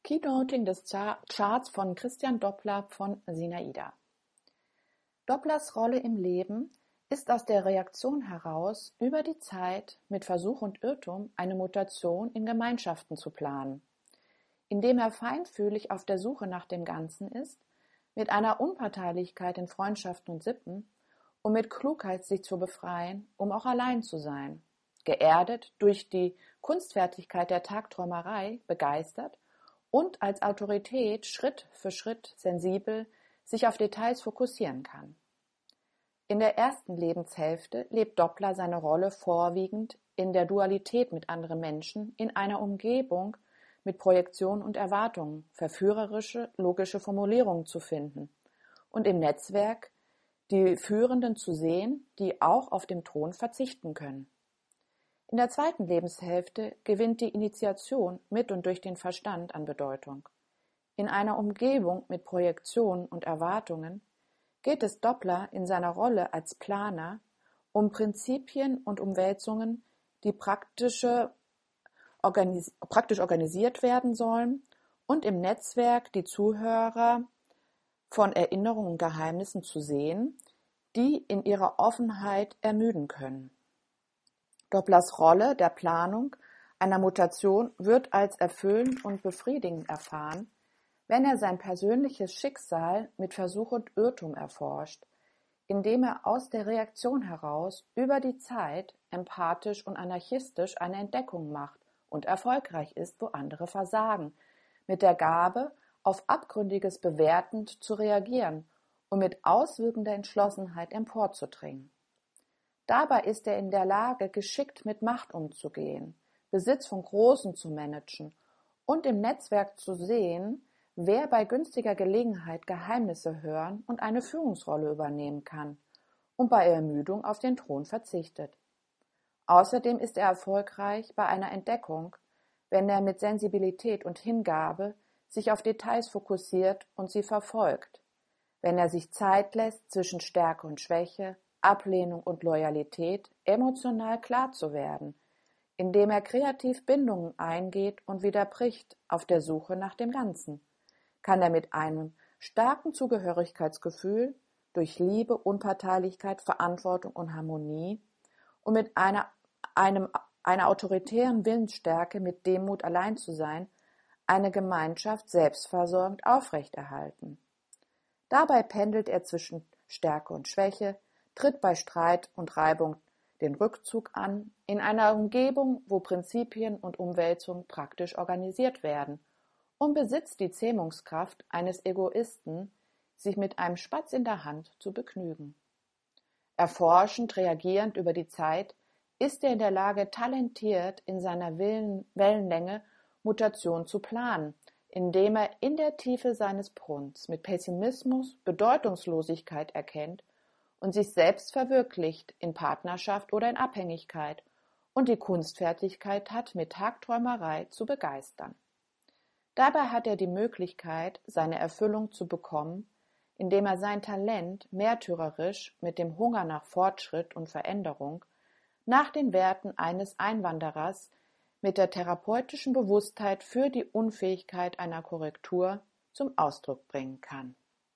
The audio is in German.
Keynoting des Charts von Christian Doppler von Sinaida. Dopplers Rolle im Leben ist aus der Reaktion heraus, über die Zeit mit Versuch und Irrtum eine Mutation in Gemeinschaften zu planen. Indem er feinfühlig auf der Suche nach dem Ganzen ist, mit einer Unparteilichkeit in Freundschaften und Sippen und mit Klugheit sich zu befreien, um auch allein zu sein. Geerdet durch die Kunstfertigkeit der Tagträumerei, begeistert und als Autorität Schritt für Schritt sensibel sich auf Details fokussieren kann. In der ersten Lebenshälfte lebt Doppler seine Rolle vorwiegend in der Dualität mit anderen Menschen, in einer Umgebung mit Projektion und Erwartungen, verführerische, logische Formulierungen zu finden und im Netzwerk die Führenden zu sehen, die auch auf dem Thron verzichten können. In der zweiten Lebenshälfte gewinnt die Initiation mit und durch den Verstand an Bedeutung. In einer Umgebung mit Projektionen und Erwartungen geht es Doppler in seiner Rolle als Planer um Prinzipien und Umwälzungen, die praktisch organisiert werden sollen und im Netzwerk die Zuhörer von Erinnerungen und Geheimnissen zu sehen, die in ihrer Offenheit ermüden können. Dopplers Rolle der Planung einer Mutation wird als erfüllend und befriedigend erfahren, wenn er sein persönliches Schicksal mit Versuch und Irrtum erforscht, indem er aus der Reaktion heraus über die Zeit empathisch und anarchistisch eine Entdeckung macht und erfolgreich ist, wo andere versagen, mit der Gabe, auf Abgründiges bewertend zu reagieren und mit auswirkender Entschlossenheit emporzudringen. Dabei ist er in der Lage, geschickt mit Macht umzugehen, Besitz von Großen zu managen und im Netzwerk zu sehen, wer bei günstiger Gelegenheit Geheimnisse hören und eine Führungsrolle übernehmen kann und bei Ermüdung auf den Thron verzichtet. Außerdem ist er erfolgreich bei einer Entdeckung, wenn er mit Sensibilität und Hingabe sich auf Details fokussiert und sie verfolgt, wenn er sich Zeit lässt zwischen Stärke und Schwäche, Ablehnung und Loyalität, emotional klar zu werden, indem er kreativ Bindungen eingeht und widerbricht auf der Suche nach dem Ganzen, kann er mit einem starken Zugehörigkeitsgefühl durch Liebe, Unparteilichkeit, Verantwortung und Harmonie und mit einer autoritären Willensstärke mit Demut allein zu sein, eine Gemeinschaft selbstversorgend aufrechterhalten. Dabei pendelt er zwischen Stärke und Schwäche, tritt bei Streit und Reibung den Rückzug an, in einer Umgebung, wo Prinzipien und Umwälzung praktisch organisiert werden, und besitzt die Zähmungskraft eines Egoisten, sich mit einem Spatz in der Hand zu begnügen. Erforschend, reagierend über die Zeit, ist er in der Lage, talentiert in seiner Wellenlänge Mutation zu planen, indem er in der Tiefe seines Brunns mit Pessimismus Bedeutungslosigkeit erkennt und sich selbst verwirklicht in Partnerschaft oder in Abhängigkeit und die Kunstfertigkeit hat, mit Tagträumerei zu begeistern. Dabei hat er die Möglichkeit, seine Erfüllung zu bekommen, indem er sein Talent märtyrerisch mit dem Hunger nach Fortschritt und Veränderung, nach den Werten eines Einwanderers, mit der therapeutischen Bewusstheit für die Unfähigkeit einer Korrektur zum Ausdruck bringen kann.